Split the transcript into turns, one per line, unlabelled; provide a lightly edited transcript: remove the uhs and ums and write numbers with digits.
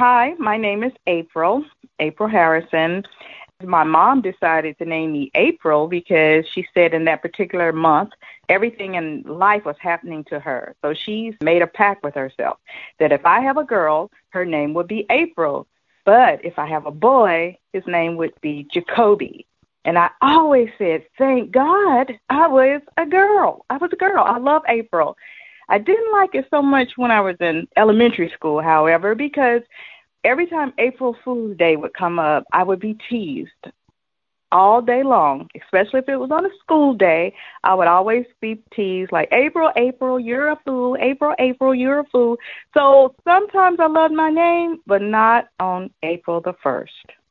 Hi, my name is April Harrison. My mom decided to name me April because she said in that particular month, everything in life was happening to her. So she's made a pact with herself that if I have a girl, her name would be April. But if I have a boy, his name would be Jacoby. And I always said, thank God I was a girl. I was a girl. I love April. I didn't like it so much when I was in elementary school, however, because every time April Fool's Day would come up, I would be teased all day long, especially if it was on a school day. I would always be teased like, April, April, you're a fool. April, April, you're a fool. So sometimes I loved my name, but not on April the 1st.